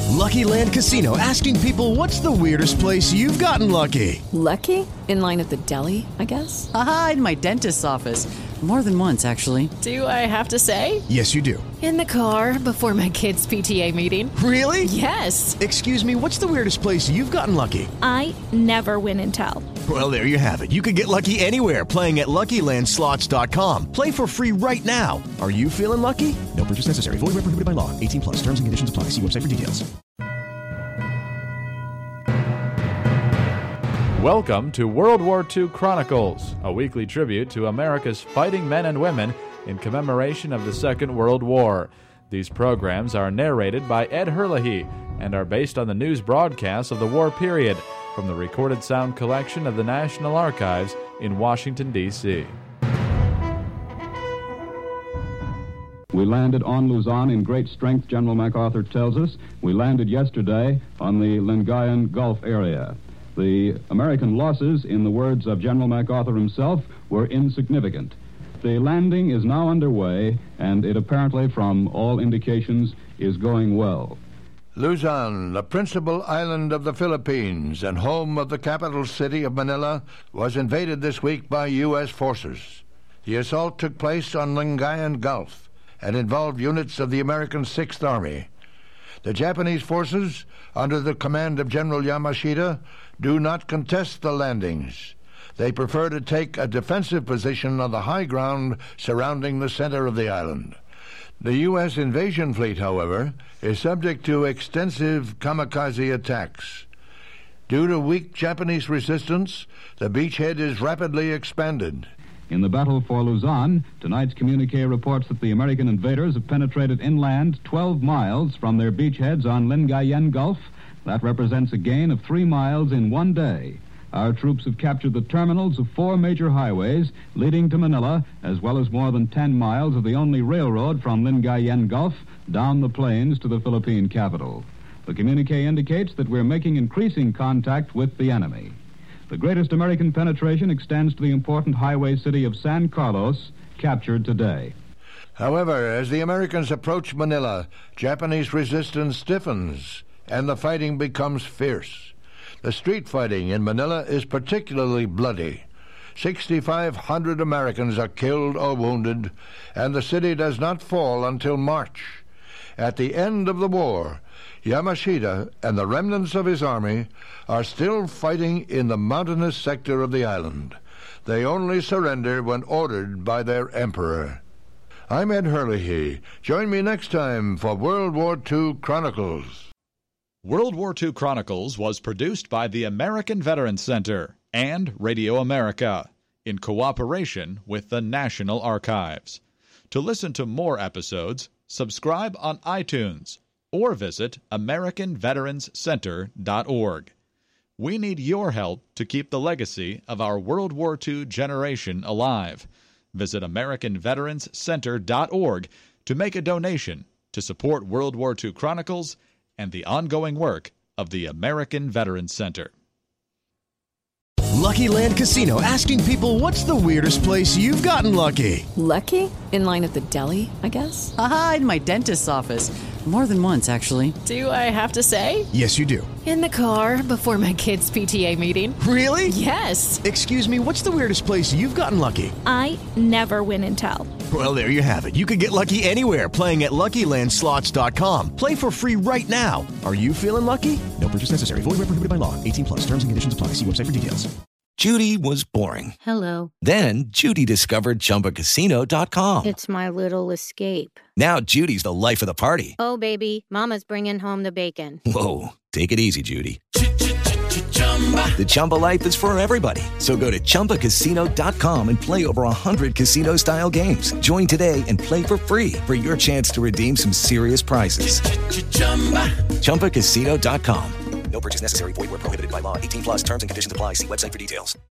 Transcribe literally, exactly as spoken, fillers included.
Lucky Land Casino, asking people, what's the weirdest place you've gotten lucky? Lucky? In line at the deli, I guess? Aha, in my dentist's office. More than once, actually. Do I have to say? Yes, you do. In the car before my kids' P T A meeting. Really? Yes. Excuse me, what's the weirdest place you've gotten lucky? I never win and tell. Well, there you have it. You can get lucky anywhere, playing at Lucky Land Slots dot com. Play for free right now. Are you feeling lucky? No purchase necessary. Void where prohibited by law. eighteen plus. Terms and conditions apply. See website for details. Welcome to World War Two Chronicles, a weekly tribute to America's fighting men and women in commemoration of the Second World War. These programs are narrated by Ed Herlihy and are based on the news broadcasts of the war period from the recorded sound collection of the National Archives in Washington, D C We landed on Luzon in great strength, General MacArthur tells us. We landed yesterday on the Lingayen Gulf area. The American losses, in the words of General MacArthur himself, were insignificant. The landing is now underway, and it apparently, from all indications, is going well. Luzon, the principal island of the Philippines and home of the capital city of Manila, was invaded this week by U S forces. The assault took place on Lingayen Gulf and involved units of the American Sixth Army. The Japanese forces, under the command of General Yamashita, do not contest the landings. They prefer to take a defensive position on the high ground surrounding the center of the island. The U S invasion fleet, however, is subject to extensive kamikaze attacks. Due to weak Japanese resistance, the beachhead is rapidly expanded. In the battle for Luzon, tonight's communique reports that the American invaders have penetrated inland twelve miles from their beachheads on Lingayen Gulf. That represents a gain of three miles in one day. Our troops have captured the terminals of four major highways leading to Manila, as well as more than ten miles of the only railroad from Lingayen Gulf down the plains to the Philippine capital. The communique indicates that we're making increasing contact with the enemy. The greatest American penetration extends to the important highway city of San Carlos, captured today. However, as the Americans approach Manila, Japanese resistance stiffens and the fighting becomes fierce. The street fighting in Manila is particularly bloody. sixty-five hundred Americans are killed or wounded, and the city does not fall until March. At the end of the war, Yamashita and the remnants of his army are still fighting in the mountainous sector of the island. They only surrender when ordered by their emperor. I'm Ed Herlihy. Join me next time for World War Two Chronicles. World War Two Chronicles was produced by the American Veterans Center and Radio America in cooperation with the National Archives. To listen to more episodes, subscribe on iTunes or visit American Veterans Center dot org. We need your help to keep the legacy of our World War Two generation alive. Visit American Veterans Center dot org to make a donation to support World War Two Chronicles and the ongoing work of the American Veterans Center. Lucky Land Casino, asking people, what's the weirdest place you've gotten lucky? Lucky? In line at the deli, I guess? Aha, in my dentist's office. More than once, actually. Do I have to say? Yes, you do. In the car before my kids' P T A meeting. Really? Yes. Excuse me, what's the weirdest place you've gotten lucky? I never win and tell. Well, there you have it. You can get lucky anywhere, playing at Lucky Land Slots dot com. Play for free right now. Are you feeling lucky? No purchase necessary. Void where prohibited by law. eighteen plus. Terms and conditions apply. See website for details. Judy was boring. Hello. Then Judy discovered Chumba Casino dot com. It's my little escape. Now Judy's the life of the party. Oh, baby, mama's bringing home the bacon. Whoa, take it easy, Judy. The Chumba life is for everybody. So go to Chumba Casino dot com and play over one hundred casino-style games. Join today and play for free for your chance to redeem some serious prizes. Chumba Casino dot com. No purchase necessary. Void where prohibited by law. eighteen plus terms and conditions apply. See website for details.